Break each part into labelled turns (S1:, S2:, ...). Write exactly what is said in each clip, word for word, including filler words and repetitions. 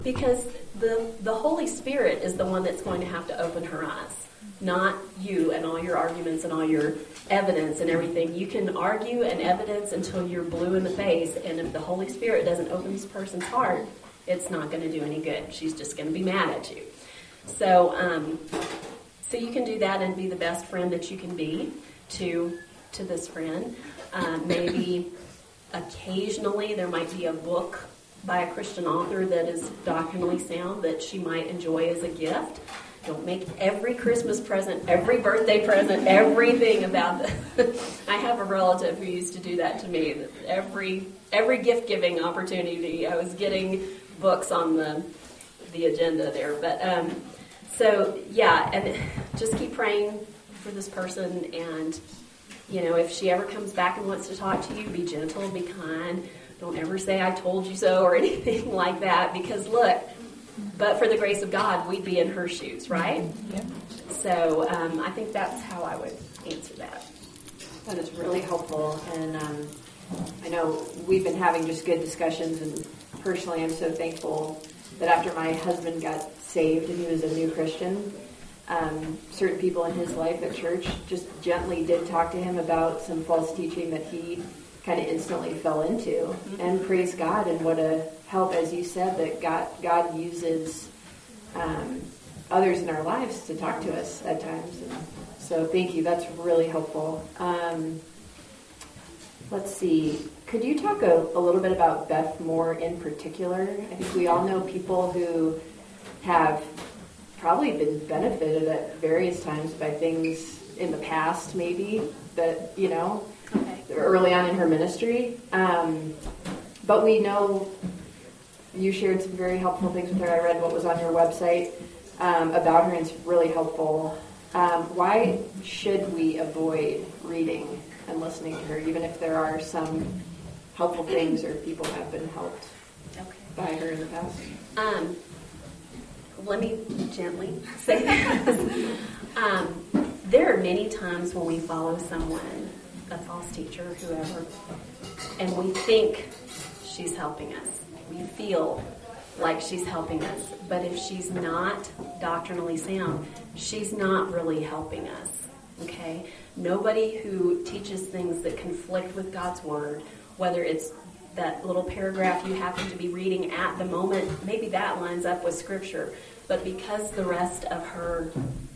S1: Because the the Holy Spirit is the one that's going to have to open her eyes, not you and all your arguments and all your evidence and everything. You can argue and evidence until you're blue in the face, and if the Holy Spirit doesn't open this person's heart, it's not going to do any good. She's just going to be mad at you. So, um, so you can do that and be the best friend that you can be to to this friend. Um, maybe occasionally there might be a book by a Christian author that is doctrinally sound that she might enjoy as a gift. Don't make every Christmas present, every birthday present, everything about the... I have a relative who used to do that to me. Every every gift-giving opportunity, I was getting books on the the agenda there. But um, so, yeah, and just keep praying for this person. And, you know, if she ever comes back and wants to talk to you, be gentle, be kind. Don't ever say, I told you so, or anything like that, because look, but for the grace of God, we'd be in her shoes, right?
S2: Yeah.
S1: So um, I think that's how I would answer that.
S3: That is really helpful, and um, I know we've been having just good discussions, and personally I'm so thankful that after my husband got saved and he was a new Christian, um, certain people in his life at church just gently did talk to him about some false teaching that he kind of instantly fell into. Mm-hmm. And praise God, and what a help, as you said, that God God uses um, others in our lives to talk to us at times. And so thank you. That's really helpful. Um, let's see. Could you talk a, a little bit about Beth Moore in particular? I think we all know people who have probably been benefited at various times by things in the past, maybe, that, you know,
S1: Okay.
S3: early on in her ministry. Um, but we know you shared some very helpful things with her. I read what was on your website um, about her, and it's really helpful. Um, why should we avoid reading and listening to her, even if there are some helpful things or people have been helped
S1: Okay.
S3: by her in the past?
S1: Um, let me gently say this. um, there are many times when we follow someone, a false teacher, whoever, and we think she's helping us. We feel like she's helping us. But if she's not doctrinally sound, she's not really helping us. Okay? Nobody who teaches things that conflict with God's word, whether it's that little paragraph you happen to be reading at the moment, maybe that lines up with Scripture. But because the rest of her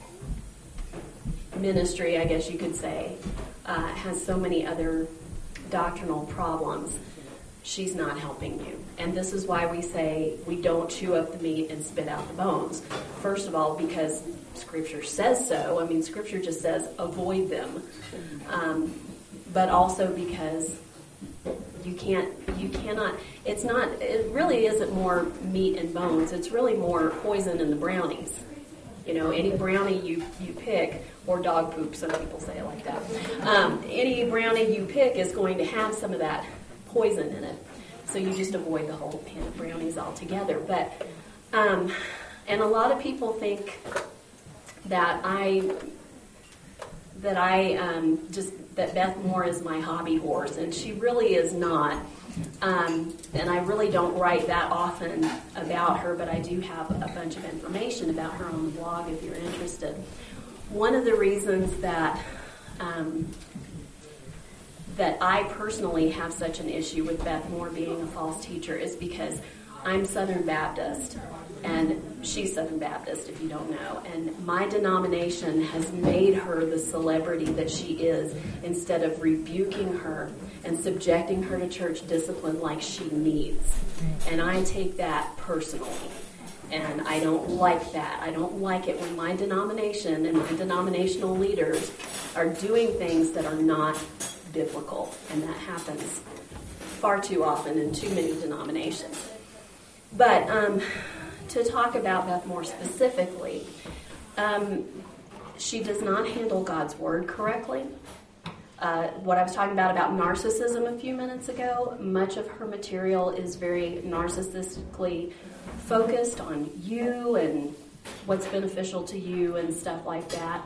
S1: ministry, I guess you could say, uh, has so many other doctrinal problems, she's not helping you. And this is why we say we don't chew up the meat and spit out the bones. First of all, because Scripture says so. I mean, Scripture just says avoid them. Um, but also because you can't, you cannot, it's not, it really isn't more meat and bones. It's really more poison in the brownies. You know, any brownie you, you pick, or dog poop, some people say it like that. Um, any brownie you pick is going to have some of that poison in it. So you just avoid the whole pan of brownies altogether. But, um, and a lot of people think that I, that I um, just, that Beth Moore is my hobby horse, and she really is not. Um, and I really don't write that often about her, but I do have a bunch of information about her on the blog if you're interested. One of the reasons that um, that I personally have such an issue with Beth Moore being a false teacher is because I'm Southern Baptist, and she's Southern Baptist, if you don't know. And my denomination has made her the celebrity that she is, instead of rebuking her and subjecting her to church discipline like she needs. And I take that personally. And I don't like that. I don't like it when my denomination and my denominational leaders are doing things that are not biblical. And that happens far too often in too many denominations. But um, to talk about Beth Moore specifically, um, she does not handle God's word correctly. Uh, what I was talking about about narcissism a few minutes ago, much of her material is very narcissistically focused on you and what's beneficial to you and stuff like that.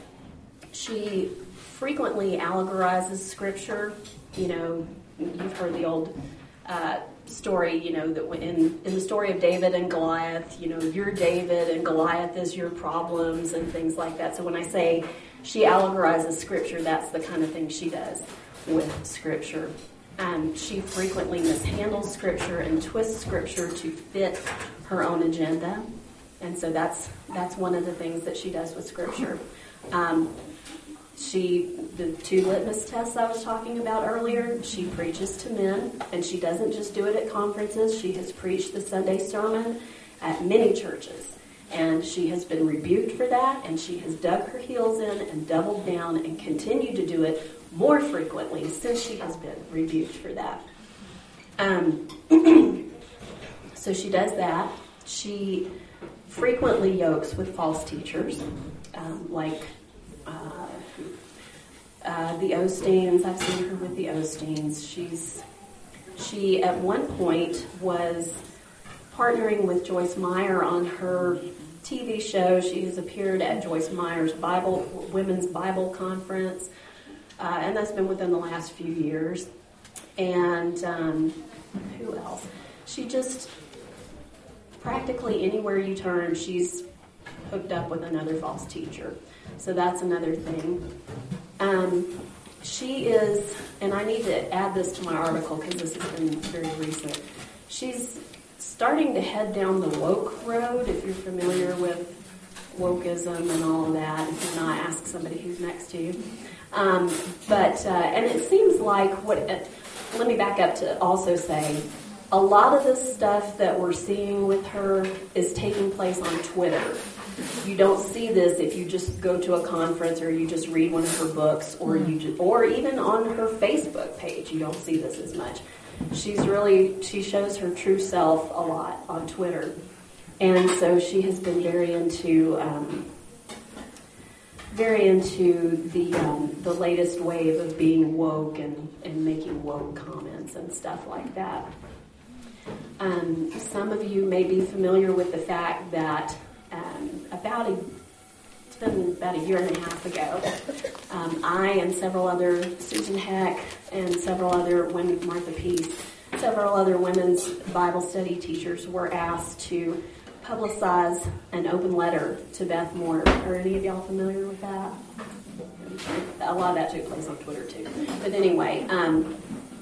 S1: She frequently allegorizes Scripture. You know, you've heard the old uh, story, you know, that in, in the story of David and Goliath, you know, you're David and Goliath is your problems and things like that. So when I say she allegorizes Scripture, that's the kind of thing she does with Scripture. Um, she frequently mishandles Scripture and twists Scripture to fit her own agenda. And so that's that's one of the things that she does with Scripture. Um, she, the two litmus tests I was talking about earlier, she preaches to men, and she doesn't just do it at conferences. She has preached the Sunday sermon at many churches. And she has been rebuked for that, and she has dug her heels in and doubled down and continued to do it more frequently since she has been rebuked for that. Um, so she does that. She frequently yokes with false teachers, um, like uh, uh, the Osteens. I've seen her with the Osteens. She's she at one point was partnering with Joyce Meyer on her T V show. She has appeared at Joyce Meyer's Bible Women's Bible Conference, uh, and that's been within the last few years. And um, who else? She just practically anywhere you turn, she's hooked up with another false teacher. So that's another thing. Um, she is, and I need to add this to my article because this has been very recent. She's starting to head down the woke road, if you're familiar with wokeism and all of that. If you're not, ask somebody who's next to you. Um, but, uh, and it seems like, what. Uh, let me back up to also say, a lot of the stuff that we're seeing with her is taking place on Twitter. You don't see this if you just go to a conference or you just read one of her books, or you just, or even on her Facebook page. You don't see this as much. She's really, she shows her true self a lot on Twitter. And so she has been very into, um, very into the um, the latest wave of being woke and, and making woke comments and stuff like that. Um, some of you may be familiar with the fact that um, about a, it's been about a year and a half ago, um, I and several other, Susan Heck and several other women, Martha Peace, several other women's Bible study teachers were asked to publicize an open letter to Beth Moore. Are any of y'all familiar with that? A lot of that took place on Twitter too. But anyway, um,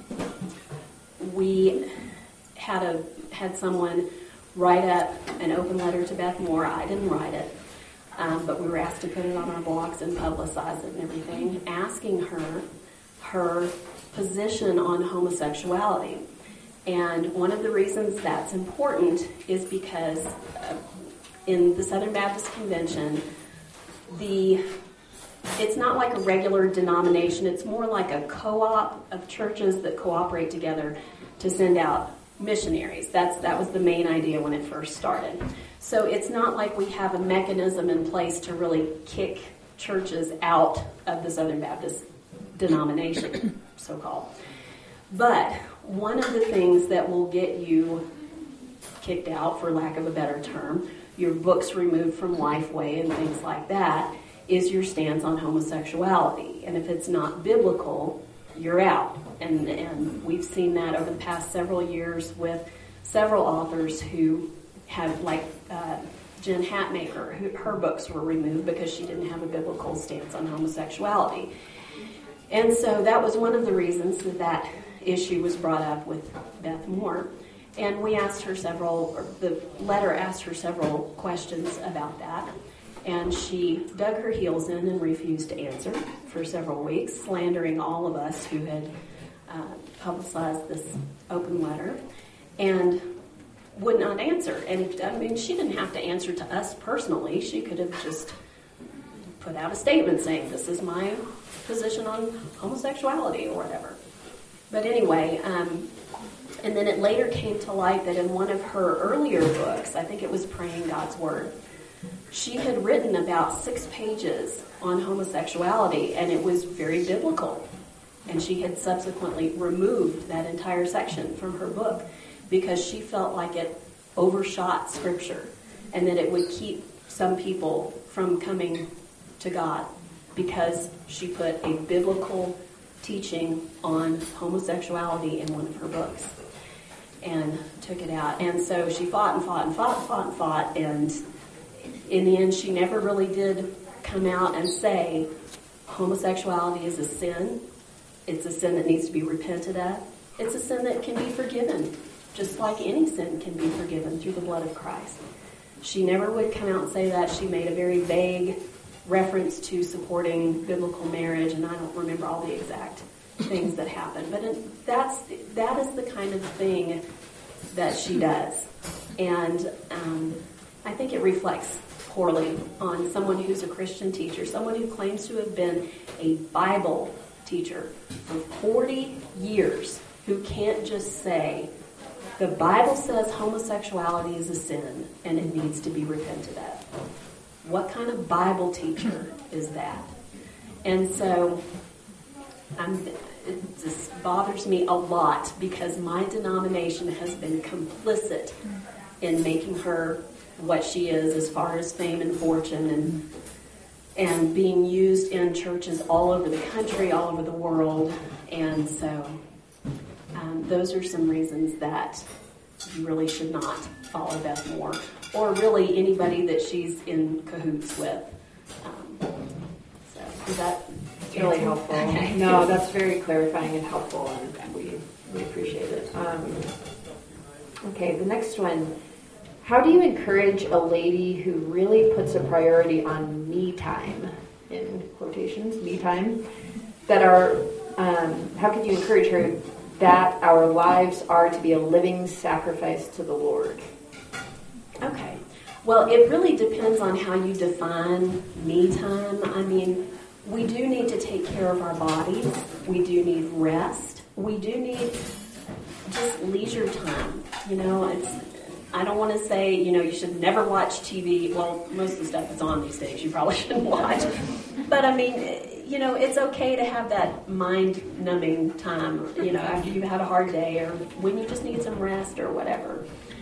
S1: we had a had someone write up an open letter to Beth Moore. I didn't write it, um, but we were asked to put it on our blogs and publicize it and everything, asking her her position on homosexuality. And one of the reasons that's important is because uh, in the Southern Baptist Convention, the it's not like a regular denomination. It's more like a co-op of churches that cooperate together to send out missionaries. That's that was the main idea when it first started. So it's not like we have a mechanism in place to really kick churches out of the Southern Baptist denomination, so-called. But one of the things that will get you kicked out, for lack of a better term, your books removed from Lifeway and things like that, is your stance on homosexuality. And if it's not biblical, you're out. And, and we've seen that over the past several years with several authors who have, like uh, Jen Hatmaker, who, her books were removed because she didn't have a biblical stance on homosexuality. And so that was one of the reasons that that issue was brought up with Beth Moore. And we asked her several, or the letter asked her several questions about that. And she dug her heels in and refused to answer for several weeks, slandering all of us who had uh, publicized this open letter, and would not answer. And I mean, she didn't have to answer to us personally. She could have just put out a statement saying, this is my position on homosexuality or whatever. But anyway, um, and then it later came to light that in one of her earlier books, I think it was Praying God's Word, she had written about six pages on homosexuality, and it was very biblical. And she had subsequently removed that entire section from her book because she felt like it overshot Scripture and that it would keep some people from coming to God because she put a biblical teaching on homosexuality in one of her books. and took it out. And so she fought and fought and fought and fought and fought, and in the end she never really did come out and say homosexuality is a sin. It's a sin that needs to be repented of. It's a sin that can be forgiven, just like any sin can be forgiven through the blood of Christ. She never would come out and say that. She made a very vague reference to supporting biblical marriage, and I don't remember all the exact things that happened. But it, that's that is the kind of thing that she does. And um, I think it reflects poorly on someone who's a Christian teacher, someone who claims to have been a Bible teacher for forty years, who can't just say, the Bible says homosexuality is a sin and it needs to be repented of. What kind of Bible teacher is that? And so I'm, it just bothers me a lot because my denomination has been complicit in making her what she is as far as fame and fortune and and being used in churches all over the country, all over the world. And so um, those are some reasons that you really should not follow Beth Moore, or really anybody that she's in cahoots with. Um, so is that
S3: really helpful?
S1: Okay.
S3: No, that's very clarifying and helpful, and we, we appreciate it. Um, okay, the next one. How do you encourage a lady who really puts a priority on me time, in quotations, me time, that are, um, how can you encourage her that our lives are to be a living sacrifice to the Lord?
S1: Okay. Well, it really depends on how you define me time. I mean, we do need to take care of our bodies. We do need rest. We do need just leisure time. You know, it's, I don't want to say, you know, you should never watch T V. Well, most of the stuff that's on these days you probably shouldn't watch. But I mean, you know, it's okay to have that mind-numbing time, you know, after you've had a hard day or when you just need some rest or whatever.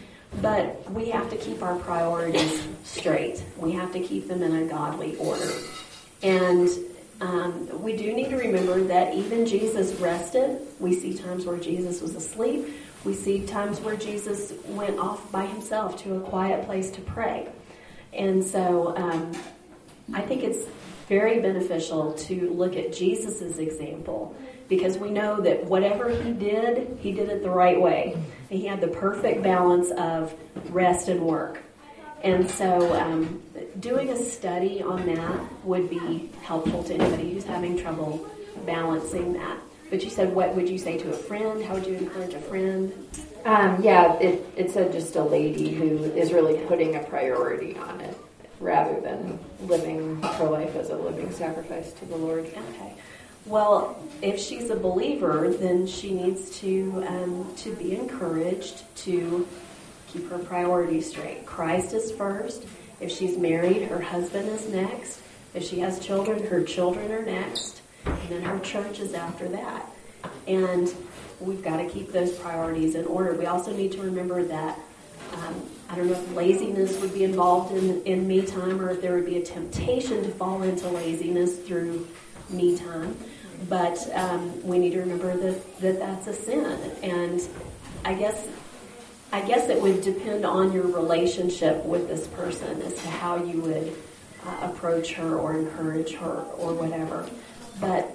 S1: But we have to keep our priorities straight. We have to keep them in a godly order. And um, we do need to remember that even Jesus rested. We see times where Jesus was asleep. We see times where Jesus went off by himself to a quiet place to pray. And so um, I think it's very beneficial to look at Jesus' example, because we know that whatever he did, he did it the right way. And he had the perfect balance of rest and work. And so um, doing a study on that would be helpful to anybody who's having trouble balancing that. But you said, what would you say to a friend? How would you encourage a friend?
S3: Um, yeah, it, it said just a lady who is really putting a priority on it rather than living her life as a living sacrifice to the Lord.
S1: Okay. Well, if she's a believer, then she needs to um, to be encouraged to keep her priorities straight. Christ is first. If she's married, her husband is next. If she has children, her children are next. And then her church is after that. And we've got to keep those priorities in order. We also need to remember that, um, I don't know if laziness would be involved in, in me time, or if there would be a temptation to fall into laziness through me time. But um, we need to remember that, that that's a sin. And I guess I guess it would depend on your relationship with this person as to how you would uh, approach her or encourage her or whatever. But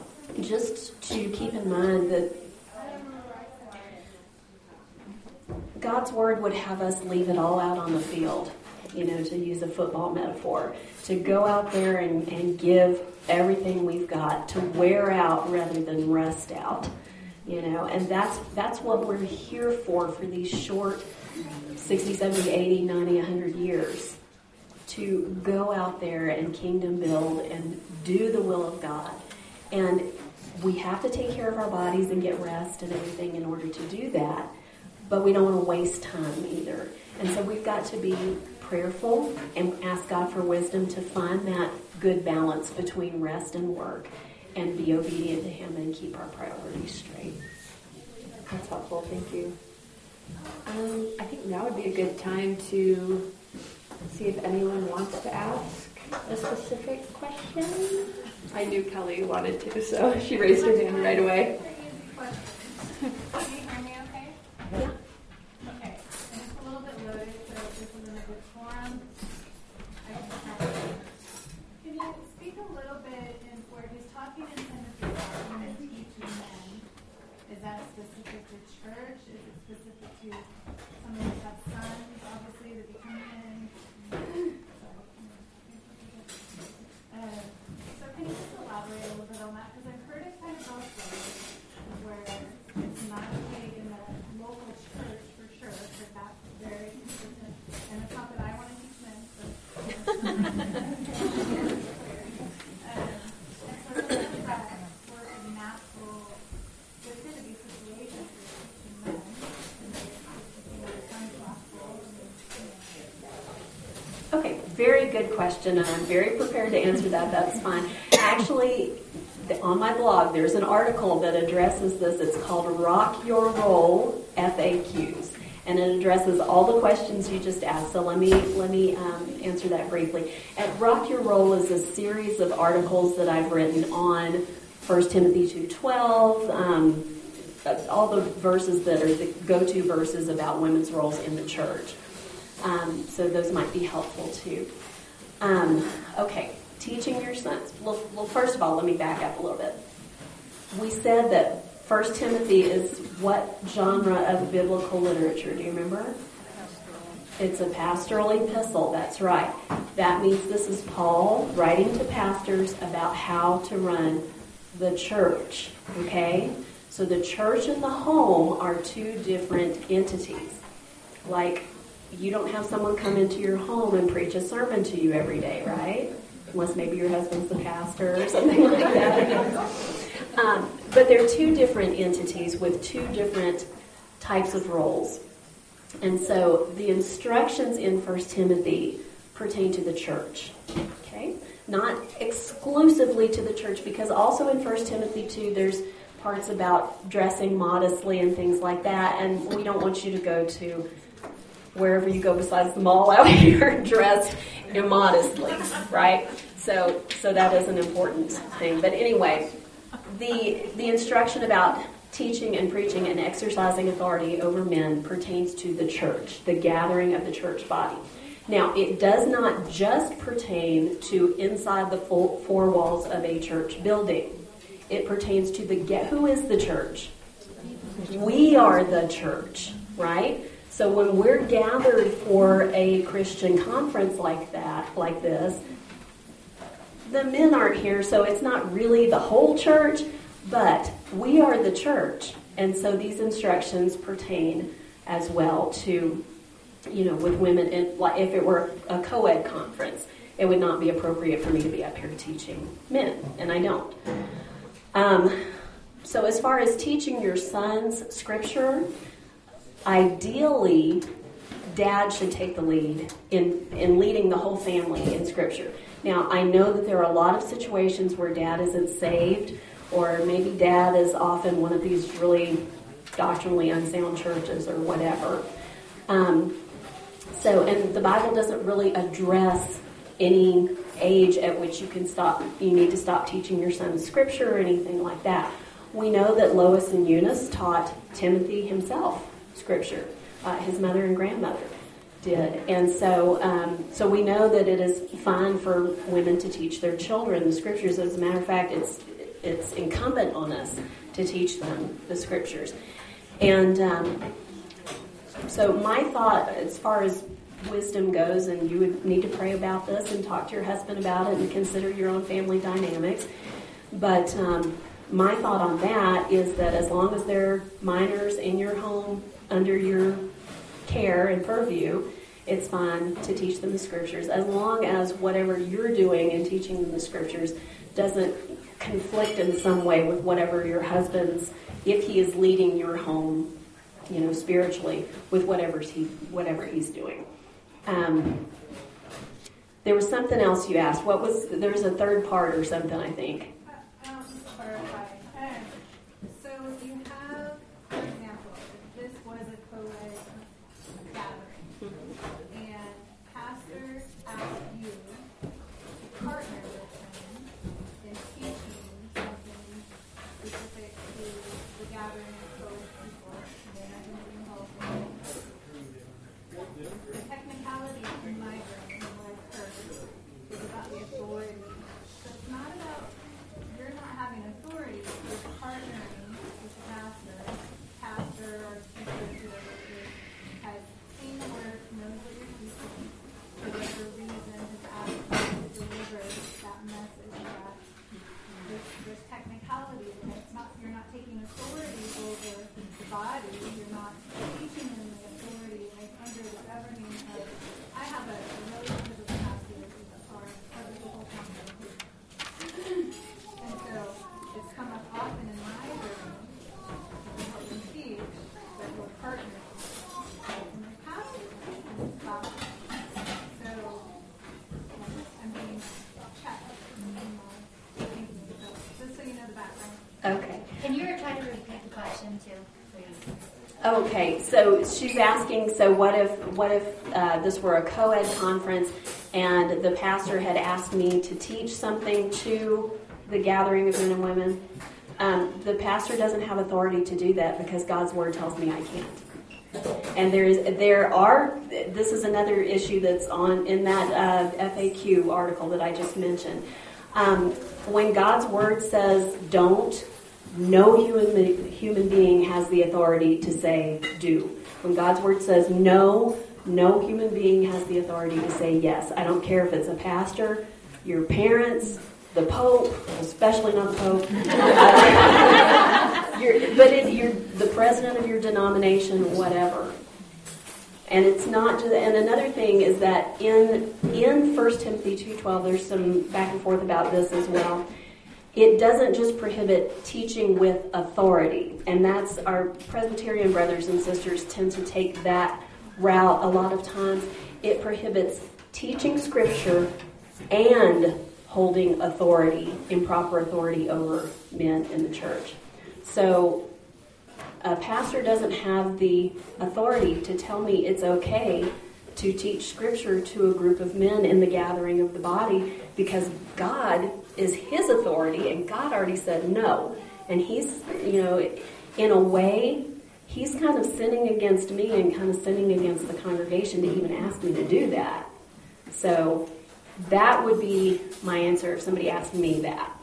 S1: just to keep in mind that God's Word would have us leave it all out on the field, you know, to use a football metaphor, to go out there and, and give everything we've got, to wear out rather than rest out, you know, and that's that's what we're here for, for these short sixty, seventy, eighty, ninety, one hundred years, to go out there and kingdom build and do the will of God. And we have to take care of our bodies and get rest and everything in order to do that, but we don't want to waste time either. And so we've got to be prayerful and ask God for wisdom to find that good balance between rest and work, and be obedient to Him and keep our priorities straight.
S3: That's helpful. Thank you. Um, I think now would be a good time to see if anyone wants to ask a specific question. I knew Kelly wanted to, so she raised her hand right away.
S2: Can you hear me okay?
S1: Yeah.
S2: forum. I Can you speak a little bit in where he's talking in Timothy about women teaching men? Is that specific to church? Is it specific to someone who has sons, obviously, to become men? Uh, so can you just elaborate a little bit on that? Because I've heard it kind of both ways, where it's not okay in the local church for sure, because that's very consistent. And it's not that I want to teach men, but um, and so sometimes that sort of natural, there's going to be situations where you're teaching men, and they're teaching their son's gospel.
S1: Okay, very good question, and I'm very prepared to answer that. That's fine. Actually, on my blog, there's an article that addresses this. It's called Rock Your Role F A Qs, and it addresses all the questions you just asked. So let me let me um, answer that briefly. At Rock Your Role is a series of articles that I've written on First Timothy two twelve, um, all the verses that are the go-to verses about women's roles in the church. Um, so those might be helpful too. Um, okay, teaching your sons. Well, well, first of all, let me back up a little bit. We said that First Timothy is what genre of biblical literature? Do you remember? It's a pastoral epistle. That's right. That means this is Paul writing to pastors about how to run the church. Okay? So the church and the home are two different entities. Like, you don't have someone come into your home and preach a sermon to you every day, right? Unless maybe your husband's the pastor or something like that. Um, but they're two different entities with two different types of roles. And so the instructions in First Timothy pertain to the church, okay? Not exclusively to the church, because also in First Timothy two, there's parts about dressing modestly and things like that, and we don't want you to go to wherever you go besides the mall out here dressed immodestly, right? So so that is an important thing. But anyway, the the instruction about teaching and preaching and exercising authority over men pertains to the church, the gathering of the church body. Now, it does not just pertain to inside the full four walls of a church building. It pertains to the get. Who is the church? We are the church, right? So when we're gathered for a Christian conference like that, like this, the men aren't here, so it's not really the whole church, but we are the church. And so these instructions pertain as well to, you know, with women. In, like if it were a co-ed conference, it would not be appropriate for me to be up here teaching men, and I don't. Um, so as far as teaching your sons scripture, ideally, dad should take the lead in, in leading the whole family in Scripture. Now, I know that there are a lot of situations where dad isn't saved, or maybe dad is off in one of these really doctrinally unsound churches or whatever. Um, so, and the Bible doesn't really address any age at which you can stop, you need to stop teaching your son Scripture or anything like that. We know that Lois and Eunice taught Timothy himself Scripture. Uh, his mother and grandmother did. And so um, so we know that it is fine for women to teach their children the Scriptures. As a matter of fact, it's it's incumbent on us to teach them the Scriptures. And um, so my thought, as far as wisdom goes, and you would need to pray about this and talk to your husband about it and consider your own family dynamics, but um, my thought on that is that as long as there are minors in your home under your care and purview, it's fine to teach them the Scriptures, as long as whatever you're doing in teaching them the Scriptures doesn't conflict in some way with whatever your husband's, if he is leading your home, you know, spiritually, with whatever he whatever he's doing. Um, there was something else you asked. What was, there was a third part or something, I think.
S2: Um, clarify. Um, so you have, for example, if this was a co-ed gathering, mm-hmm. and pastors ask you to partner with them in teaching something specific to the gathering of those people, they're not going to be involved in it. The technicality can
S4: to, please.
S1: Okay, so she's asking, so what if what if uh, this were a co-ed conference and the pastor had asked me to teach something to the gathering of men and women? Um, the pastor doesn't have authority to do that because God's word tells me I can't. And there is, there are, this is another issue that's on in that uh, F A Q article that I just mentioned. Um, when God's word says don't, no human human being has the authority to say do. When God's word says no, no human being has the authority to say yes. I don't care if it's a pastor, your parents, the Pope, especially not the Pope. you're, but it, you're the president of your denomination, whatever. And it's not just, and another thing is that in in First Timothy two twelve, there's some back and forth about this as well. It doesn't just prohibit teaching with authority, and that's our Presbyterian brothers and sisters tend to take that route a lot of times. It prohibits teaching Scripture and holding authority, improper authority over men in the church. So a pastor doesn't have the authority to tell me it's okay to teach Scripture to a group of men in the gathering of the body because God is his authority and God already said no. And he's, you know, in a way, he's kind of sinning against me and kind of sinning against the congregation to even ask me to do that. So that would be my answer if somebody asked me that.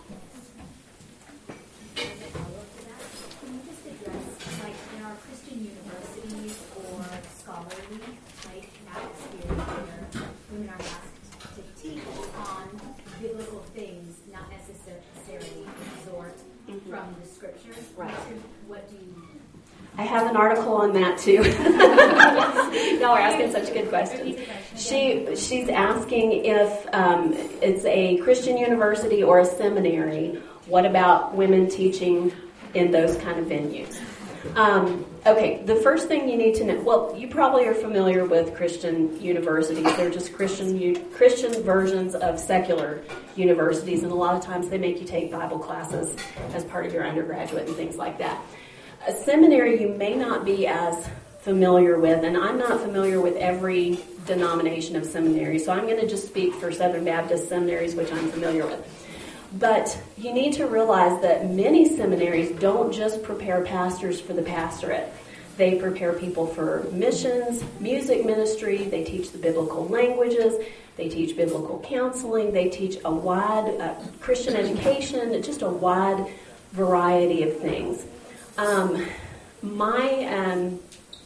S4: Can you just address, like, in our Christian universities or scholarly, like, atmosphere where women are asked to teach on biblical things, not necessarily exhort mm-hmm. from the Scriptures?
S1: Right.
S4: What do you...
S1: I have an article on that too. Y'all are asking such good questions. She she's asking if um, it's a Christian university or a seminary. What about women teaching in those kind of venues? Um, okay, the first thing you need to know. Well, you probably are familiar with Christian universities. They're just Christian Christian versions of secular universities, and a lot of times they make you take Bible classes as part of your undergraduate and things like that. A seminary you may not be as familiar with, and I'm not familiar with every denomination of seminary, so I'm going to just speak for Southern Baptist seminaries, which I'm familiar with. But you need to realize that many seminaries don't just prepare pastors for the pastorate. They prepare people for missions, music ministry, they teach the biblical languages, they teach biblical counseling, they teach a wide uh, Christian education, just a wide variety of things. Um, my um,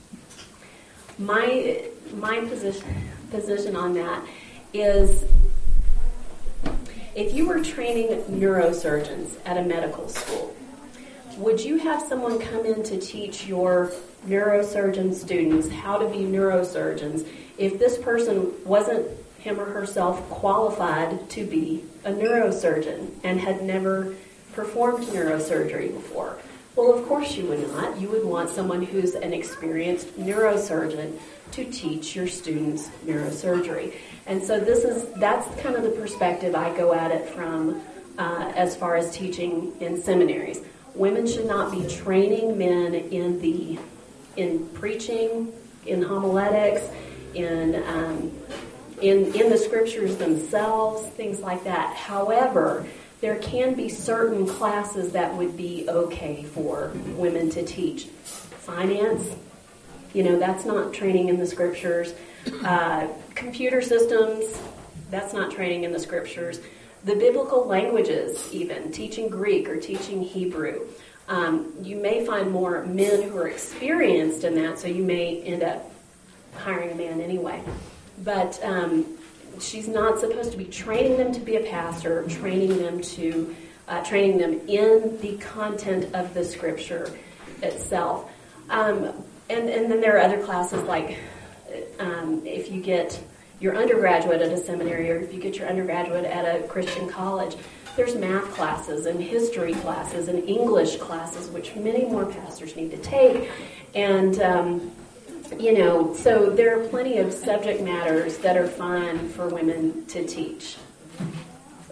S1: my my position position on that is, if you were training neurosurgeons at a medical school, would you have someone come in to teach your neurosurgeon students how to be neurosurgeons if this person wasn't him or herself qualified to be a neurosurgeon and had never performed neurosurgery before? Well, of course you would not. You would want someone who's an experienced neurosurgeon to teach your students neurosurgery. And so this is that's kind of the perspective I go at it from uh, as far as teaching in seminaries. Women should not be training men in the in preaching, in homiletics, in um, in in the scriptures themselves, things like that. However, there can be certain classes that would be okay for women to teach. Finance, you know, that's not training in the scriptures. Uh, computer systems, that's not training in the scriptures. The biblical languages, even, teaching Greek or teaching Hebrew. Um, you may find more men who are experienced in that, so you may end up hiring a man anyway. But um, she's not supposed to be training them to be a pastor, or training them to uh, training them in the content of the scripture itself. Um, and, and then there are other classes like um, if you get your undergraduate at a seminary or if you get your undergraduate at a Christian college, there's math classes and history classes and English classes, which many more pastors need to take. And um, You know, so there are plenty of subject matters that are fun for women to teach.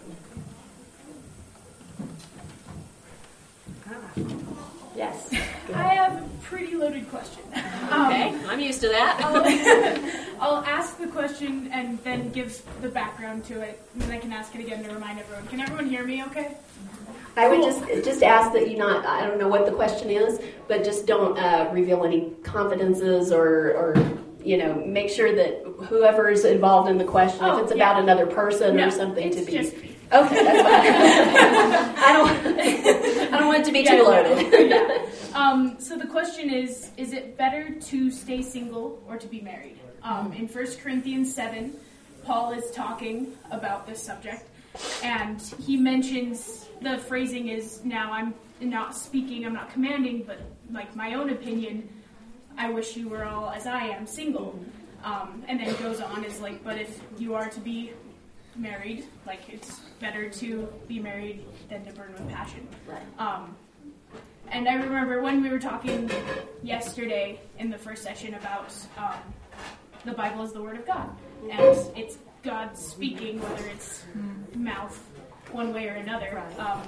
S1: Yes.
S5: I have a pretty loaded question. Um,
S1: Okay, I'm used to that.
S5: I'll, I'll ask the question and then give the background to it, and then I can ask it again to remind everyone. Can everyone hear me okay?
S1: I would just just ask that you not, I don't know what the question is, but just don't uh, reveal any confidences or, or, you know, make sure that whoever is involved in the question,
S5: Oh,
S1: if it's
S5: yeah.
S1: about another person
S5: No,
S1: or something,
S5: it's
S1: to be.
S5: just me.
S1: Okay, that's fine. I don't, I don't want it to be
S5: Yeah,
S1: too
S5: no.
S1: loaded.
S5: Yeah. Um, so the question is, is it better to stay single or to be married? Um, in First Corinthians seven, Paul is talking about this subject, and he mentions, the phrasing is, now I'm not speaking, I'm not commanding, but like my own opinion, I wish you were all as I am, single. Um, and then goes on, is like, but if you are to be married, like it's better to be married than to burn with passion.
S1: Right.
S5: Um, and I remember when we were talking yesterday in the first session about um, the Bible is the Word of God, and it's God speaking, whether it's mouth one way or another. Um,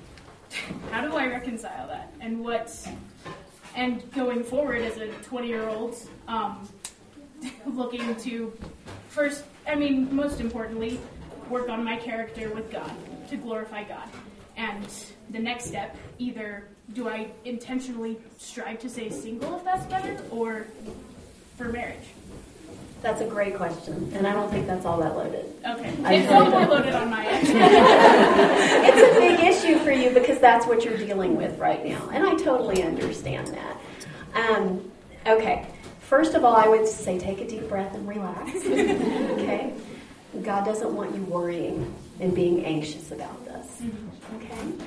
S5: how do I reconcile that? And what? And going forward as a twenty-year-old, um, looking to first, I mean, most importantly, work on my character with God, to glorify God. And the next step, either do I intentionally strive to stay single if that's better, or for marriage?
S1: That's a great question, and I don't think that's all that loaded.
S5: Okay.
S1: I
S5: It's
S1: really
S5: all more
S1: don't.
S5: loaded on my end.
S1: It's a big issue for you because that's what you're dealing with right now, and I totally understand that. Um, okay, first of all, I would say take a deep breath and relax. Okay, God doesn't want you worrying and being anxious about this. Okay,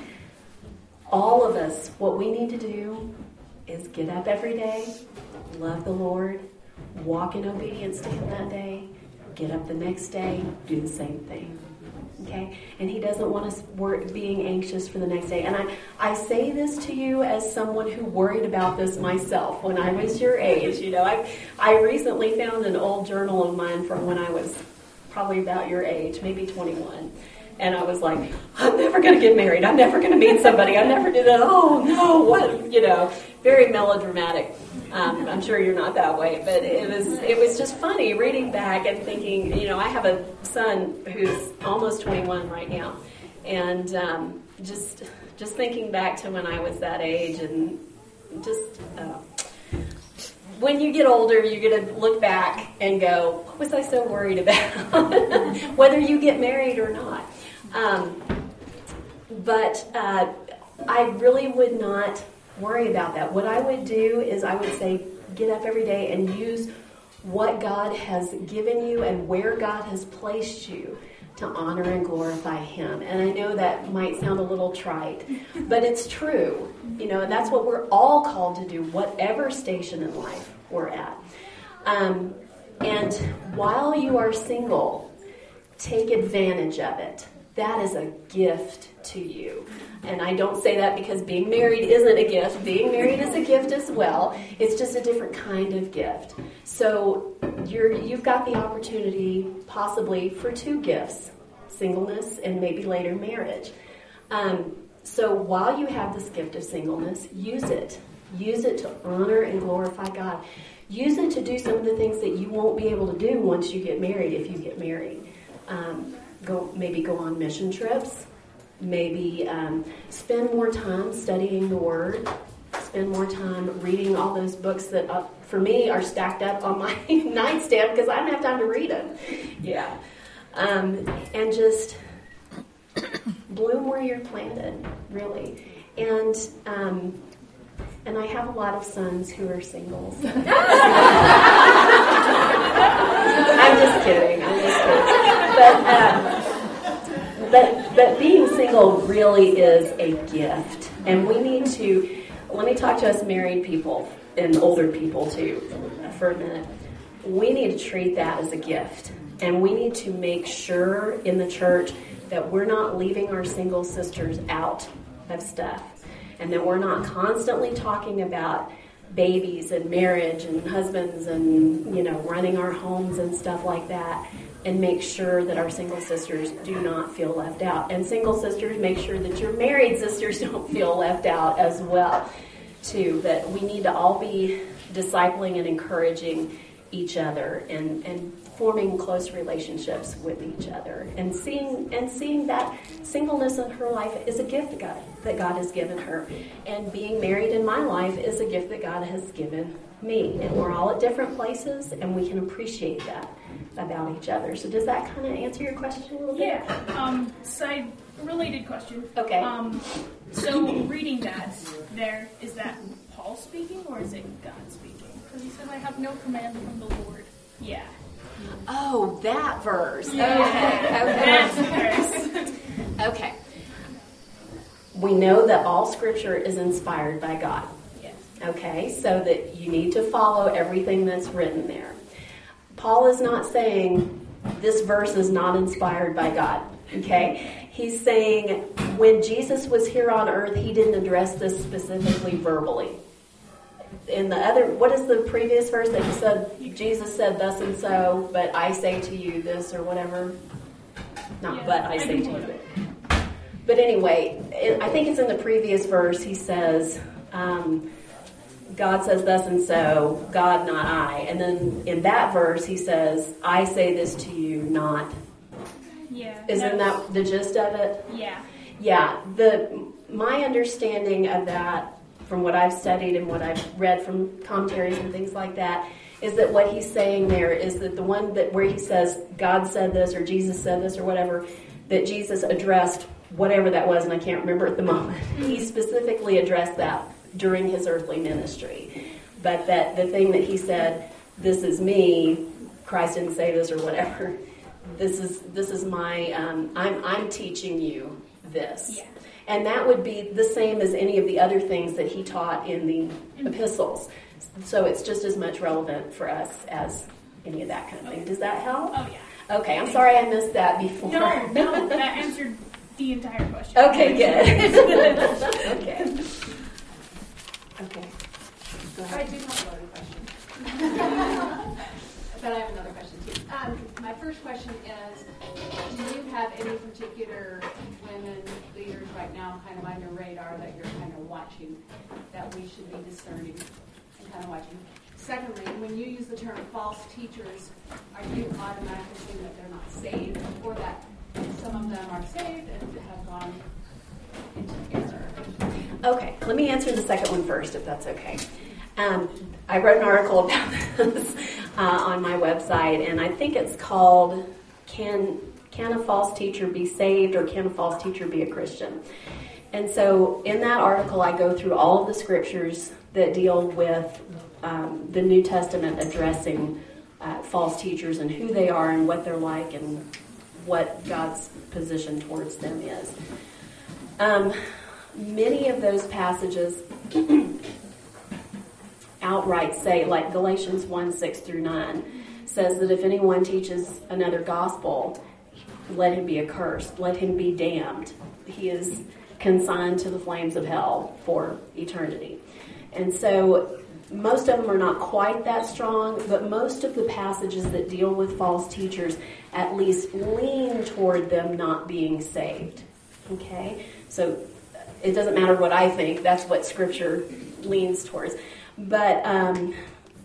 S1: all of us, what we need to do is get up every day, love the Lord, walk in obedience to Him that day, get up the next day, do the same thing. Okay? And He doesn't want us wor- being anxious for the next day. And I, I say this to you as someone who worried about this myself when I was your age. You know, I, I recently found an old journal of mine from when I was probably about your age, maybe twenty-one. And I was like, I'm never going to get married. I'm never going to meet somebody. I'm never going to, oh no, what, you know, very melodramatic. Um, I'm sure you're not that way, but it was it was just funny reading back and thinking, you know, I have a son who's almost twenty-one right now, and um, just just thinking back to when I was that age, and just uh, when you get older, you're going to look back and go, what was I so worried about? Whether you get married or not. Um, but uh, I really would not worry about that. What I would do is I would say get up every day and use what God has given you and where God has placed you to honor and glorify Him. And I know that might sound a little trite, but it's true. You know, and that's what we're all called to do, whatever station in life we're at. Um, and while you are single, take advantage of it. That is a gift to you. And I don't say that because being married isn't a gift. Being married is a gift as well. It's just a different kind of gift. So you're, you've got the opportunity possibly for two gifts, singleness and maybe later marriage. Um, so while you have this gift of singleness, use it. Use it to honor and glorify God. Use it to do some of the things that you won't be able to do once you get married if you get married. Um, Go maybe go on mission trips, maybe um, spend more time studying the Word, spend more time reading all those books that, uh, for me, are stacked up on my nightstand because I don't have time to read them. Yeah. Um, and just bloom where you're planted, really. And um, and I have a lot of sons who are singles. I'm just kidding. I'm just kidding. But, um, but but being single really is a gift, and we need to. Let me talk to us married people and older people too for a minute. We need to treat that as a gift, and we need to make sure in the church that we're not leaving our single sisters out of stuff, and that we're not constantly talking about babies and marriage and husbands and, you know, running our homes and stuff like that, and make sure that our single sisters do not feel left out. And single sisters, make sure that your married sisters don't feel left out as well. too, that we need to all be discipling and encouraging each other and, and forming close relationships with each other and seeing and seeing that singleness in her life is a gift that God, that God has given her. And being married in my life is a gift that God has given me. And we're all at different places and we can appreciate that about each other. So does that kind of answer your question a little bit?
S5: Yeah. Um, side related question.
S1: Okay.
S5: Um, so reading that there, is that Paul speaking or is it God speaking? Because he said, I have no command from the Lord. Yeah.
S1: Oh, that verse.
S5: Yeah.
S1: Okay. Okay.
S5: That's the verse.
S1: Okay. We know that all scripture is inspired by God.
S5: Yes.
S1: Okay, so that you need to follow everything that's written there. Paul is not saying this verse is not inspired by God. Okay? He's saying when Jesus was here on earth, he didn't address this specifically verbally. In the other, what is the previous verse that he said? Jesus said thus and so, but I say to you this or whatever. Not
S5: Yeah,
S1: but I
S5: I
S1: say
S5: can
S1: to
S5: pull
S1: you.
S5: it
S1: But anyway, it, I think it's in the previous verse. He says, um, God says thus and so, God, not I. And then in that verse, he says, I say this to you, not.
S5: Yeah.
S1: Isn't
S5: that's-
S1: that the gist of it?
S5: Yeah.
S1: Yeah. The my understanding of that, from what I've studied and what I've read from commentaries and things like that, is that what he's saying there is that the one that where he says God said this or Jesus said this or whatever, that Jesus addressed whatever that was, and I can't remember at the moment. He specifically addressed that during his earthly ministry. But that the thing that he said, this is me, Christ didn't say this or whatever, this is this is my, um, I'm I'm teaching you this.
S5: Yeah.
S1: And that would be the same as any of the other things that he taught in the epistles. So it's just as much relevant for us as any of that kind of thing. Does that help?
S5: Oh, yeah.
S1: Okay, I'm sorry I missed that before.
S5: No, no, that answered the entire question.
S1: Okay, good. Okay. Okay. Go
S6: I
S1: ahead.
S6: do have another question. But I have another question too. Um, my first question is, do you have any particular women leaders right now kind of on your radar that you're kind of watching, that we should be discerning and kind of watching? Secondly, when you use the term false teachers, are you automatically saying that they're not saved, or that some of them are saved and have gone into error?
S1: Okay, let me answer the second one first, if that's okay. Um, I wrote an article about this uh, on my website, and I think it's called "Can Can a False Teacher Be Saved, or Can a False Teacher Be a Christian?" And so, in that article, I go through all of the scriptures that deal with um, the New Testament addressing uh, false teachers and who they are and what they're like and what God's position towards them is. Um, many of those passages outright say, like Galatians one, six through nine, says that if anyone teaches another gospel, let him be accursed, let him be damned. He is consigned to the flames of hell for eternity. And so most of them are not quite that strong, but most of the passages that deal with false teachers at least lean toward them not being saved. Okay? So it doesn't matter what I think, that's what Scripture leans towards. But um,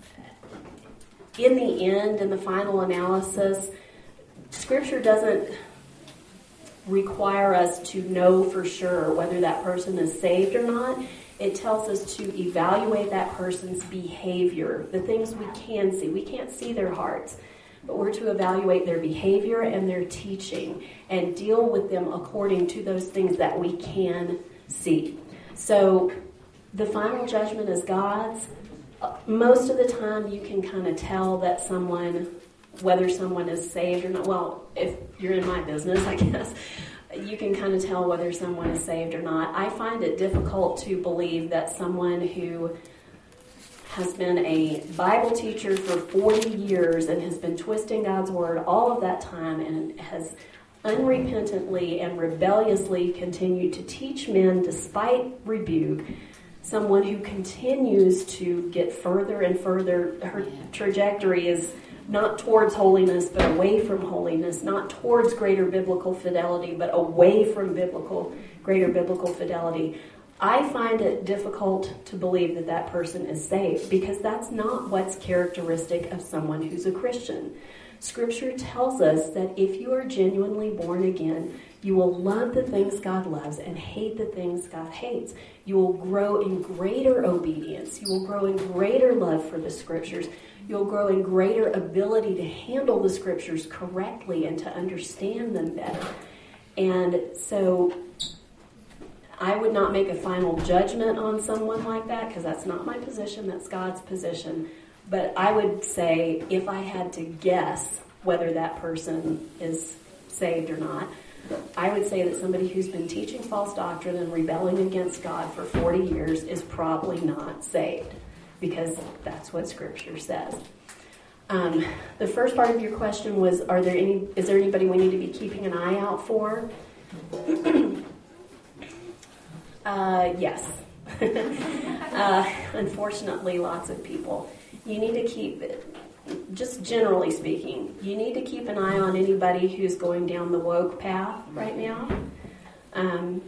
S1: in the end, in the final analysis, Scripture doesn't require us to know for sure whether that person is saved or not. It tells us to evaluate that person's behavior, the things we can see. We can't see their hearts, but we're to evaluate their behavior and their teaching and deal with them according to those things that we can see. So the final judgment is God's. Most of the time you can kind of tell that someone, whether someone is saved or not. Well, if you're in my business, I guess, you can kind of tell whether someone is saved or not. I find it difficult to believe that someone who has been a Bible teacher for forty years and has been twisting God's word all of that time and has unrepentantly and rebelliously continued to teach men despite rebuke, someone who continues to get further and further, her trajectory is not towards holiness, but away from holiness, not towards greater biblical fidelity, but away from biblical, greater biblical fidelity. I find it difficult to believe that that person is saved because that's not what's characteristic of someone who's a Christian. Scripture tells us that if you are genuinely born again, you will love the things God loves and hate the things God hates. You will grow in greater obedience. You will grow in greater love for the Scriptures. You'll grow in greater ability to handle the Scriptures correctly and to understand them better. And so I would not make a final judgment on someone like that because that's not my position, that's God's position. But I would say if I had to guess whether that person is saved or not, I would say that somebody who's been teaching false doctrine and rebelling against God for forty years is probably not saved because that's what Scripture says. Um, the first part of your question was, are there any? Is there anybody we need to be keeping an eye out for? uh, yes. uh, unfortunately, lots of people. You need to keep, just generally speaking, you need to keep an eye on anybody who's going down the woke path right now. Um,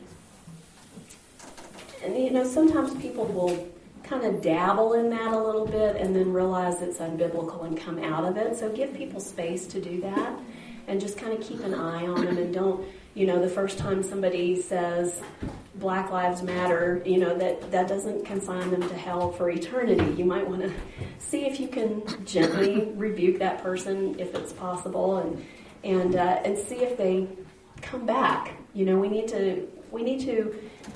S1: and, you know, sometimes people will kind of dabble in that a little bit and then realize it's unbiblical and come out of it. So give people space to do that and just kind of keep an eye on them and don't, you know, the first time somebody says Black Lives Matter, you know, that, that doesn't consign them to hell for eternity. You might want to see if you can gently rebuke that person if it's possible and and uh, and see if they come back. You know, we need to we need to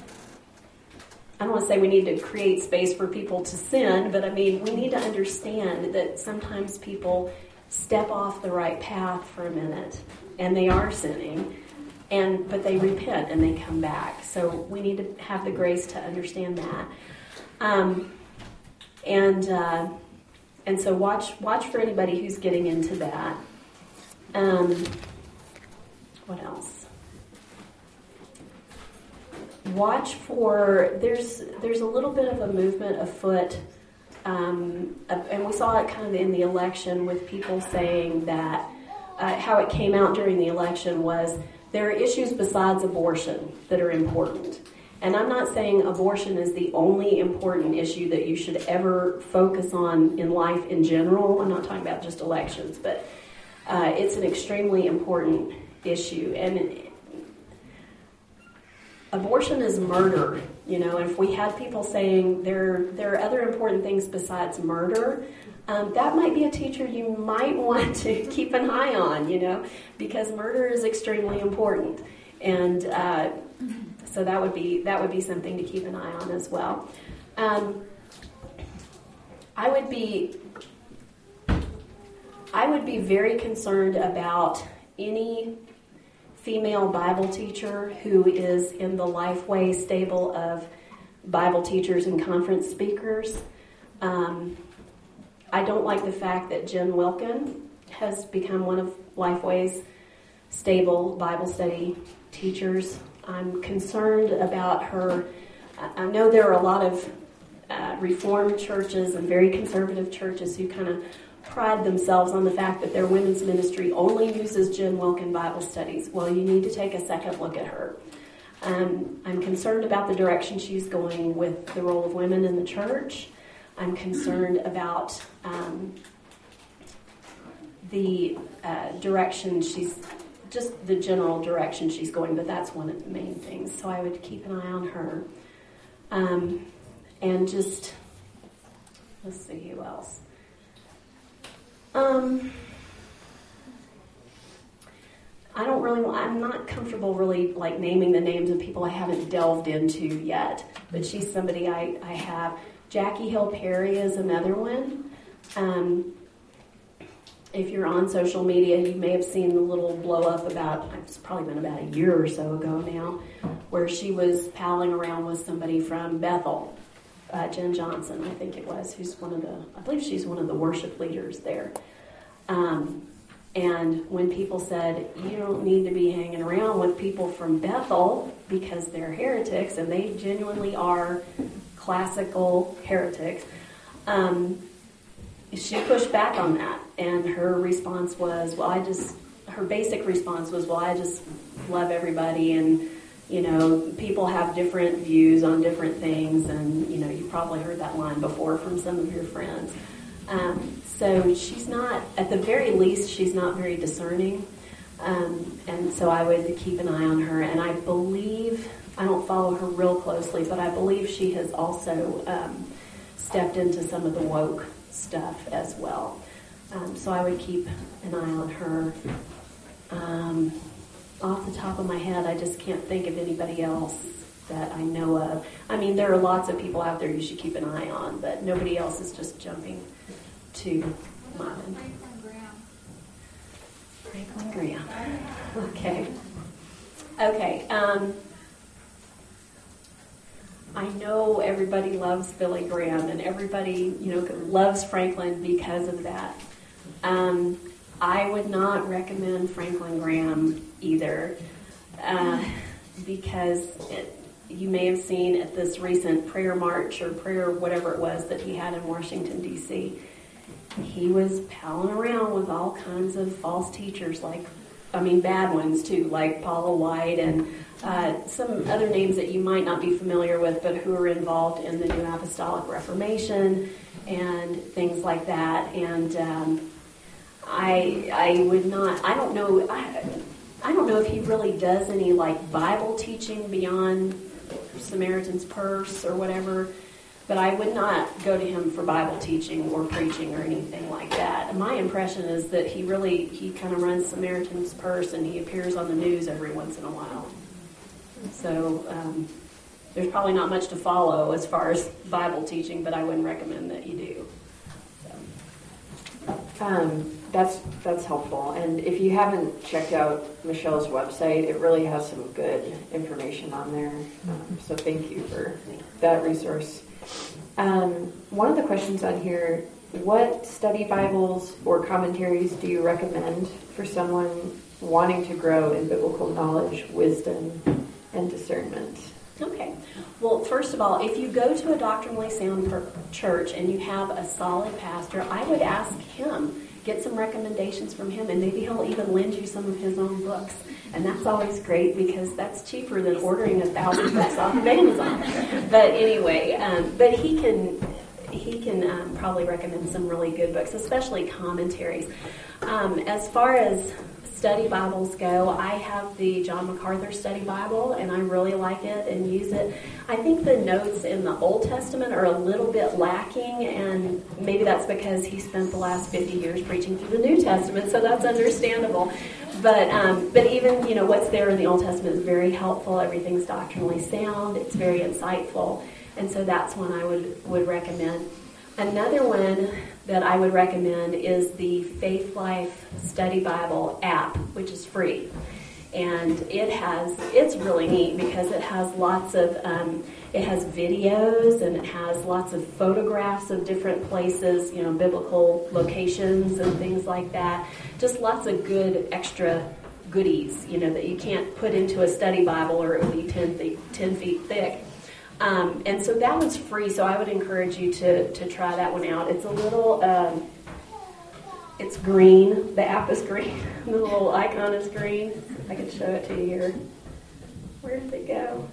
S1: I don't want to say we need to create space for people to sin, but I mean, we need to understand that sometimes people step off the right path for a minute and they are sinning. And but they repent and they come back. So we need to have the grace to understand that. Um, and uh, and so watch watch for anybody who's getting into that. Um, what else? Watch for there's there's a little bit of a movement afoot, um, and we saw it kind of in the election with people saying that uh, how it came out during the election was. There are issues besides abortion that are important. And I'm not saying abortion is the only important issue that you should ever focus on in life in general. I'm not talking about just elections, but uh, it's an extremely important issue. And abortion is murder, you know, and if we had people saying there, there are other important things besides murder, Um, that might be a teacher you might want to keep an eye on, you know, because murder is extremely important, and uh, so that would be that would be something to keep an eye on as well. Um, I would be I would be very concerned about any female Bible teacher who is in the Lifeway stable of Bible teachers and conference speakers. Um, I don't like the fact that Jen Wilkin has become one of Lifeway's stable Bible study teachers. I'm concerned about her. I know there are a lot of uh, Reformed churches and very conservative churches who kind of pride themselves on the fact that their women's ministry only uses Jen Wilkin Bible studies. Well, you need to take a second look at her. Um, I'm concerned about the direction she's going with the role of women in the church. I'm concerned about um, the uh, direction she's, just the general direction she's going, but that's one of the main things. So I would keep an eye on her. Um, and just, let's see who else. Um, I don't really, I'm not comfortable really like naming the names of people I haven't delved into yet, but she's somebody I, I have. Jackie Hill Perry is another one. Um, if you're on social media, you may have seen the little blow up about, it's probably been about a year or so ago now, where she was palling around with somebody from Bethel, uh, Jen Johnson, I think it was, who's one of the, I believe she's one of the worship leaders there. Um, and when people said, you don't need to be hanging around with people from Bethel because they're heretics, and they genuinely are classical heretics, um, she pushed back on that, and her response was, well, I just, her basic response was, well, I just love everybody, and, you know, people have different views on different things, and, you know, you've probably heard that line before from some of your friends. Um, so she's not, at the very least, she's not very discerning. Um, and so I would keep an eye on her. And I believe, I don't follow her real closely, but I believe she has also um, stepped into some of the woke stuff as well. Um, so I would keep an eye on her. Um, off the top of my head, I just can't think of anybody else that I know of. I mean, there are lots of people out there you should keep an eye on, but nobody else is just jumping to mind. Franklin Graham. Okay. Okay. Um, I know everybody loves Billy Graham, and everybody, you know, loves Franklin because of that. Um, I would not recommend Franklin Graham either, uh, because it, you may have seen at this recent prayer march or prayer whatever it was that he had in Washington, D C, he was palling around with all kinds of false teachers, like, I mean, bad ones too, like Paula White and uh, some other names that you might not be familiar with, but who are involved in the New Apostolic Reformation and things like that. And um, I I would not, I don't know, I, I don't know if he really does any like Bible teaching beyond Samaritan's Purse or whatever. But I would not go to him for Bible teaching or preaching or anything like that. My impression is that he really, he kind of runs Samaritan's Purse and he appears on the news every once in a while. So um, there's probably not much to follow as far as Bible teaching, but I wouldn't recommend that you do. So.
S3: Um, that's that's helpful. And if you haven't checked out Michelle's website, it really has some good information on there. Um, so thank you for that resource. Um, one of the questions on here, what study Bibles or commentaries do you recommend for someone wanting to grow in biblical knowledge, wisdom, and discernment?
S1: Okay. Well, first of all, if you go to a doctrinally sound per- church and you have a solid pastor, I would ask him, get some recommendations from him, and maybe he'll even lend you some of his own books. And that's always great because that's cheaper than ordering a thousand books off of Amazon. But anyway, um, but he can he can um, probably recommend some really good books, especially commentaries. Um, as far as study Bibles go, I have the John MacArthur Study Bible, and I really like it and use it. I think the notes in the Old Testament are a little bit lacking, and maybe that's because he spent the last fifty years preaching through the New Testament, so that's understandable. But um, but even, you know, what's there in the Old Testament is very helpful. Everything's doctrinally sound. It's very insightful, and so that's one I would, would recommend. Another one that I would recommend is the Faith Life Study Bible app, which is free. And it has, it's really neat because it has lots of, um, it has videos and it has lots of photographs of different places, you know, biblical locations and things like that. Just lots of good extra goodies, you know, that you can't put into a study Bible or it would be ten feet, ten feet thick. Um, and so that one's free, so I would encourage you to, to try that one out. It's a little, um, it's green. The app is green. The little icon is green. I can show it to you here. Where did it go?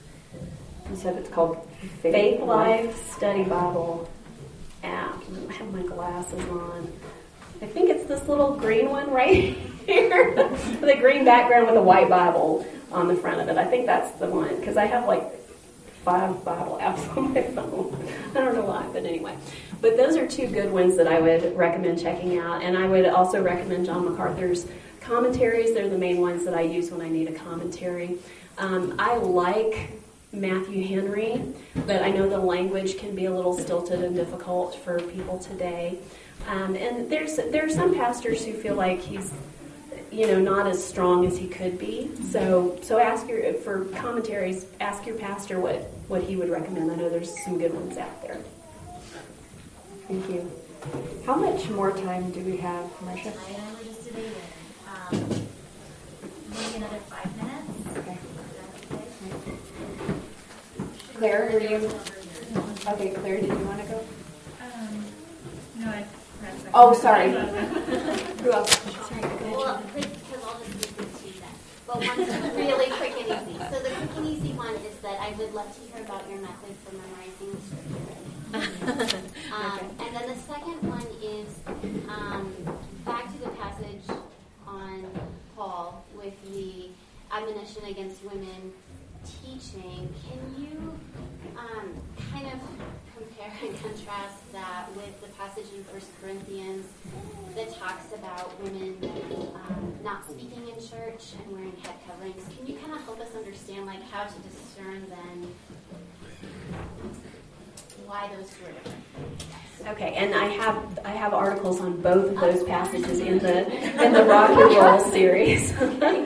S3: You said it's called Faith,
S1: Faith Life Study Bible app. I have my glasses on. I think it's this little green one right here with a green background with a white Bible on the front of it. I think that's the one because I have like five Bible apps on my phone. I don't know why, but anyway. But those are two good ones that I would recommend checking out. And I would also recommend John MacArthur's commentaries. They're the main ones that I use when I need a commentary. Um, I like Matthew Henry, but I know the language can be a little stilted and difficult for people today. Um, and there's there are some pastors who feel like he's, you know, not as strong as he could be. So so ask your, for commentaries, ask your pastor what, what he would recommend. I know there's some good ones out there.
S3: Thank you. How much more time do we have, Marcia?
S4: I and I were just debating. Um, maybe another five minutes.
S3: Okay.
S4: Okay.
S3: Claire, were you? Okay, Claire, did you want to go?
S5: Um, no, I pressed.
S3: Oh, sorry. Who else?
S4: Sorry, well, because I'll just do this to you then. But one's really quick and easy. So the
S7: one is that I would love to hear about your method for memorizing scripture. um,
S1: Okay.
S7: And then the second one is um, back to the passage on Paul with the admonition against women teaching. Can you um, kind of compare and contrast that with the passage in First Corinthians that talks about women um, not speaking in church and wearing head coverings? Can you kind of help us understand, like, how to discern then why those two are different?
S1: Okay, and I have I have articles on both of those passages in the in the Rock and Roll series.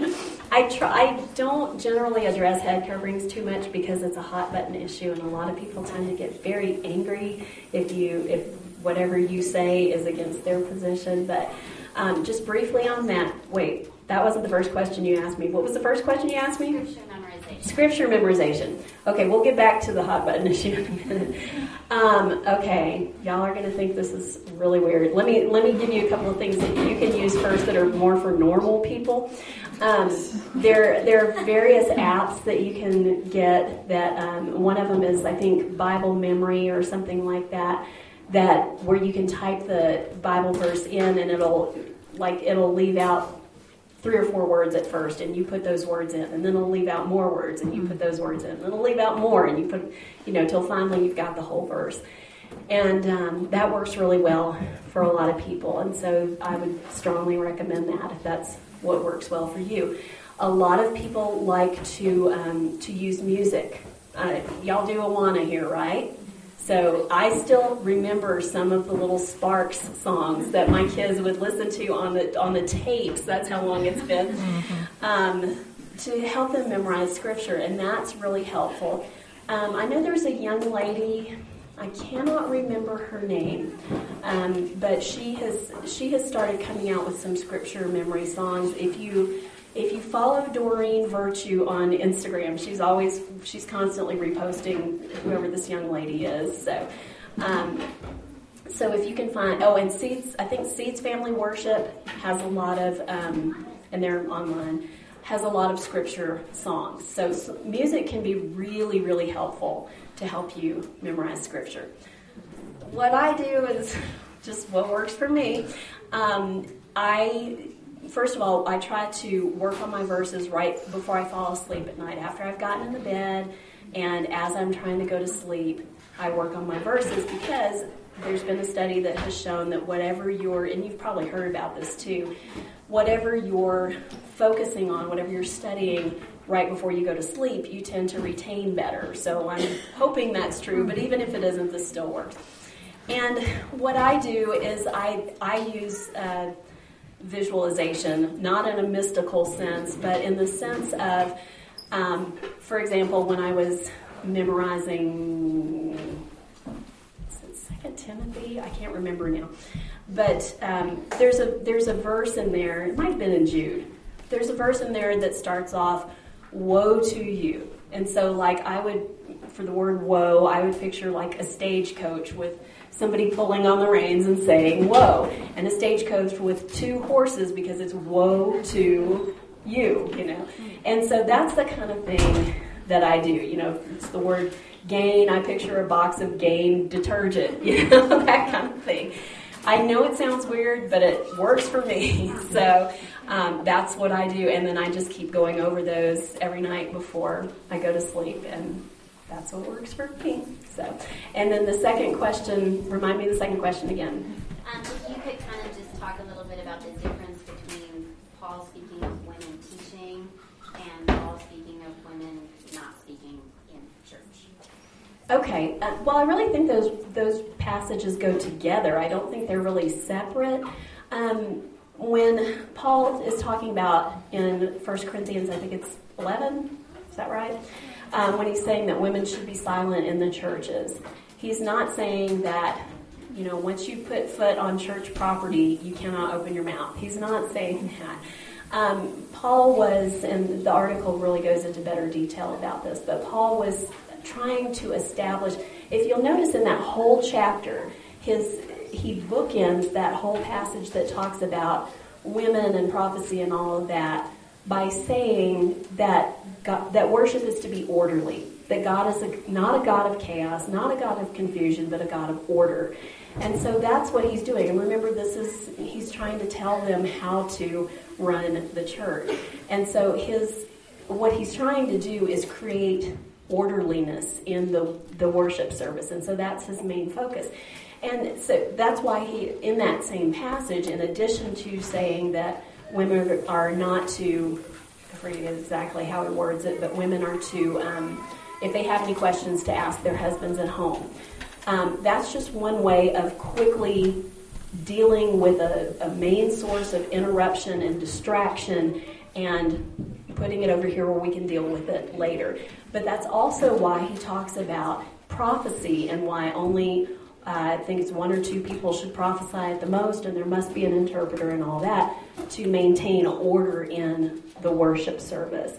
S1: I try. I don't generally address head coverings too much because it's a hot button issue, and a lot of people tend to get very angry if you if whatever you say is against their position. But um, just briefly on that. Wait, that wasn't the first question you asked me. What was the first question you asked me?
S7: Scripture memorization.
S1: Scripture memorization. Okay, we'll get back to the hot button issue in a minute. Um, okay, y'all are going to think this is really weird. Let me let me give you a couple of things that you can use first that are more for normal people. Um, there there are various apps that you can get. That um, one of them is, I think, Bible Memory or something like that. That where you can type the Bible verse in and it'll like it'll leave out three or four words at first, and you put those words in, and then it'll leave out more words, and you put those words in, and it'll leave out more, and you put, you know, till finally you've got the whole verse. And um, that works really well for a lot of people, and so I would strongly recommend that if that's what works well for you. A lot of people like to um, to use music. Uh, y'all do Awana here, right? So I still remember some of the little Sparks songs that my kids would listen to on the on the tapes. That's how long it's been. Um, to help them memorize scripture, and that's really helpful. Um, I know there's a young lady. I cannot remember her name, um, but she has she has started coming out with some scripture memory songs. If you If you follow Doreen Virtue on Instagram, she's always, she's constantly reposting whoever this young lady is. So, um, so if you can find, oh, and Seeds, I think Seeds Family Worship has a lot of, um, and they're online, has a lot of scripture songs. So, so music can be really, really helpful to help you memorize scripture. What I do is just what works for me. Um, I... First of all, I try to work on my verses right before I fall asleep at night. After I've gotten into bed and as I'm trying to go to sleep, I work on my verses because there's been a study that has shown that whatever you're, and you've probably heard about this too, whatever you're focusing on, whatever you're studying right before you go to sleep, you tend to retain better. So I'm hoping that's true, but even if it isn't, this still works. And what I do is I, I use... Uh, visualization, not in a mystical sense, but in the sense of, um, for example, when I was memorizing is it Second Timothy, I can't remember now, but um, there's a there's a verse in there. It might have been in Jude. There's a verse in there that starts off, "Woe to you," and so like I would, for the word "woe," I would picture like a stagecoach with somebody pulling on the reins and saying, "Whoa," and a stagecoach with two horses because it's woe to you, you know. And so that's the kind of thing that I do. You know, it's the word Gain. I picture a box of Gain detergent, you know, that kind of thing. I know it sounds weird, but it works for me. So um, that's what I do. And then I just keep going over those every night before I go to sleep. And that's what works for me. So, and then the second question, remind me the second question again.
S7: Um, if you could kind of just talk a little bit about the difference between Paul speaking of women teaching and Paul speaking of women not speaking in church.
S1: Okay. Uh, well, I really think those those passages go together. I don't think they're really separate. Um, when Paul is talking about in First Corinthians, I think it's eleven. Is that right? Um, when he's saying that women should be silent in the churches, he's not saying that, you know, once you put foot on church property, you cannot open your mouth. He's not saying that. Um, Paul was, and the article really goes into better detail about this, but Paul was trying to establish, if you'll notice in that whole chapter, his he bookends that whole passage that talks about women and prophecy and all of that by saying that God, that worship is to be orderly, that God is a, not a God of chaos, not a God of confusion, but a God of order. And so that's what he's doing. And remember, this is, he's trying to tell them how to run the church. And so his, what he's trying to do is create orderliness in the, the worship service. And so that's his main focus. And so that's why he, in that same passage, in addition to saying that women are not to, I forget exactly how he words it, but women are to, um, if they have any questions, to ask their husbands at home. Um, that's just one way of quickly dealing with a, a main source of interruption and distraction and putting it over here where we can deal with it later. But that's also why he talks about prophecy and why only, uh, I think it's one or two people should prophesy at the most, and there must be an interpreter and all that to maintain order in the worship service.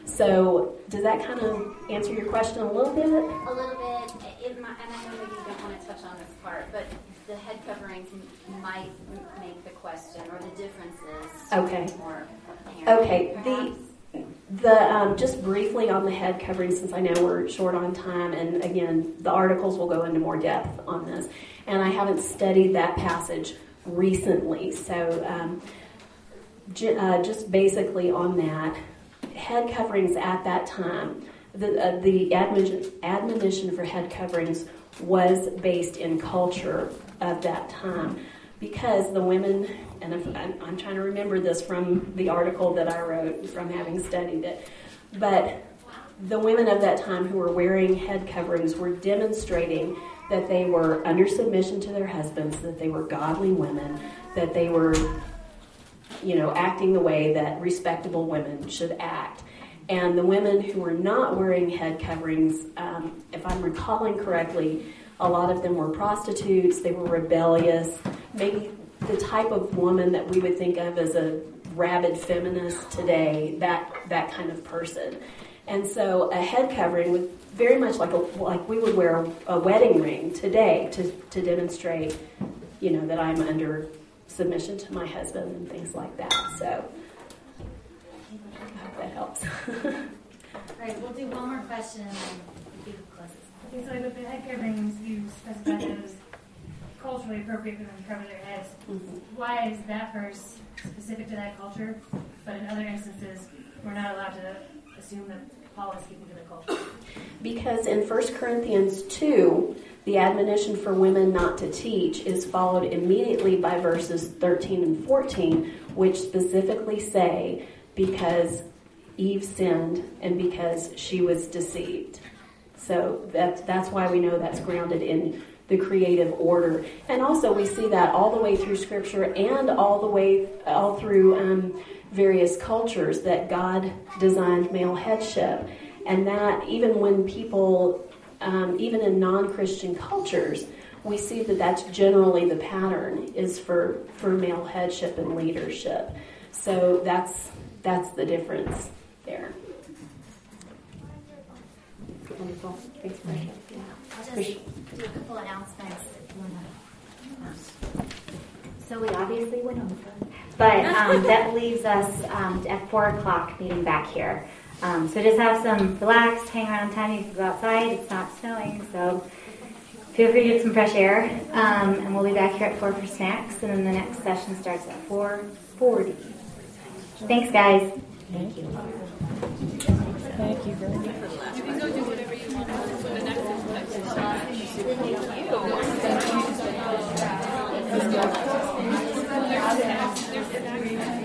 S1: So does that kind of answer your question a little bit?
S7: A little bit. It might, and I know maybe you don't want to touch on this part, but the head coverings might make the question or the differences
S1: Okay.
S7: more apparent.
S1: Okay.
S7: Perhaps.
S1: The the um, just briefly on the head covering, since I know we're short on time, and again the articles will go into more depth on this, and I haven't studied that passage recently, so um, j- uh, just basically on that. Head coverings at that time, the uh, the admonition, admonition for head coverings was based in culture of that time, because the women, and if, I'm, I'm trying to remember this from the article that I wrote from having studied it, but the women of that time who were wearing head coverings were demonstrating that they were under submission to their husbands, that they were godly women, that they were, you know, acting the way that respectable women should act. And the women who were not wearing head coverings, um, if I'm recalling correctly, a lot of them were prostitutes, they were rebellious, maybe the type of woman that we would think of as a rabid feminist today, that that kind of person. And so a head covering was very much like a, like we would wear a, a wedding ring today to, to demonstrate, you know, that I'm under submission to my husband and things like that. So I hope that helps.
S4: All right, we'll do one more question and then we can close this.
S8: Okay, so with the head coverings, you specified it was culturally appropriate for them to cover their heads.
S1: Mm-hmm.
S8: Why is that verse specific to that culture, but in other instances, we're not allowed to assume that Paul is speaking to the culture?
S1: Because in First Corinthians two, the admonition for women not to teach is followed immediately by verses thirteen and fourteen, which specifically say, because Eve sinned and because she was deceived. So that, that's why we know that's grounded in the creative order. And also we see that all the way through Scripture and all the way, all through um, various cultures, that God designed male headship. And that even when people, um, even in non-Christian cultures, we see that that's generally the pattern, is for, for male headship and leadership. So that's that's the difference there. Wonderful. Thanks, Maria. Yeah.
S4: I'll just do a couple announcements. So we obviously went over, but um, that leaves us um, at four o'clock meeting back here. Um, so just have some relaxed, hang around time. You can go outside. It's not snowing, so feel free to get some fresh air. Um, and we'll be back here at four for snacks, and then the next session starts at four forty. Thanks, guys. Thank you.
S9: Thank you very much.
S5: You can go do whatever you want for the next section. Thank you.